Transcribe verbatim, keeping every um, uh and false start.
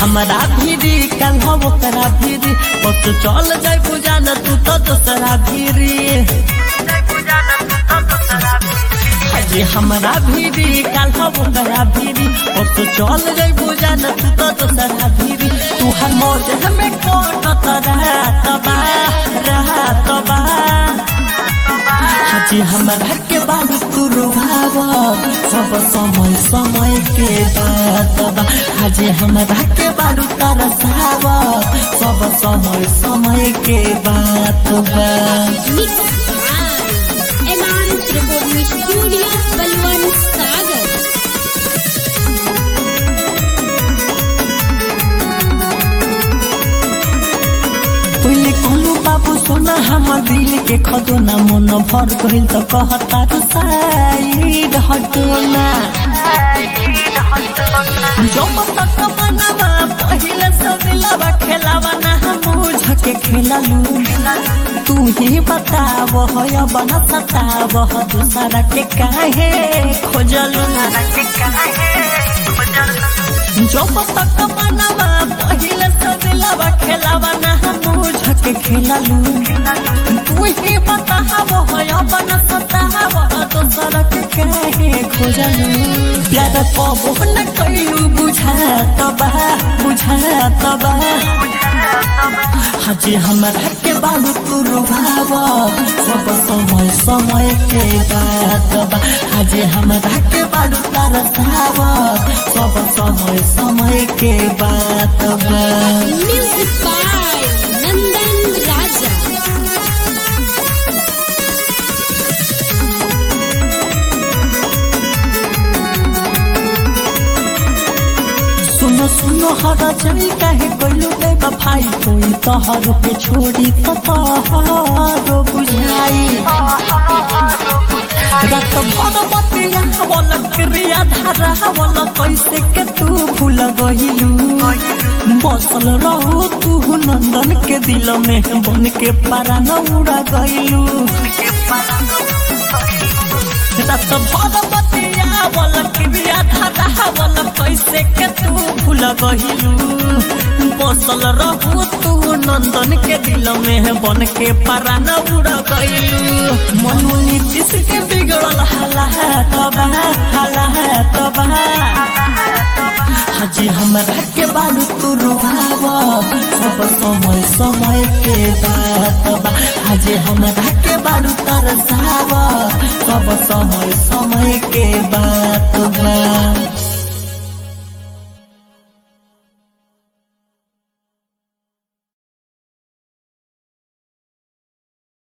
हमारा भीरी कल हम ओकरा भीरी बस चल जाए बुझाना तू तो दोसरा भीरी जे हमारा भीरी कल हम ओकरा भीरी बस चल जाए बुझाना तू तो दोसरा भीरी तू हर मौज हमें कोट रहा तबा रहा तबा जी हमारा के बाद तू रुभाव सब समय समय के बात हाजी हमारा के बाद तरसाव सब समय समय के बात बा बाबू सोना हमर दिल के खजोना मन भर गइल त कहता तो साइड हटोना जब तक बनवा पहिले सब लवा खेलावा ना हम झके खेललू तू ही बताव होय बना सताव दूसरा के काहे खोजलू जब तक बनवा पहिले सब लवा खेलावा ना हम झके खेललू तू ही बताव होय बना सताव दूसरा के काहे खोजलू प्यार पाबो न कइलू बुझा तबा बुझा तबा हाजी हमारा के बालू तू रुभाव सब समय समय के बात बा हाजी हमारा के बालू तरसाव सब समय समय के बात बा म्यूजिक बाय नंदन राजा सुनो सुनो हरा चली काहे कोइलू बे बफाई कोई तोहर के छोड़ी तो तोहरो बुझाई रात भर बतिया वाला क्रिया धारा वाला कैसे के तू भूल गइलू बसल रहो तू नंदन के दिल में बन के पारा न उड़ा गइलू रात भर बतिया वाला क्रिया धारा वाला कैसे के तू भूल गइलू बसल रहो तू नंदन के दिल में बन के पारा न उड़ा गइलू मनु नीतीश के बिगड़ल हाला तबा हाला तबा हाजी हमारा के बालू तू रुभाव सब समय समय के बात बा हाजी हमारा के बालू तरसाव सब समय समय के बात बा।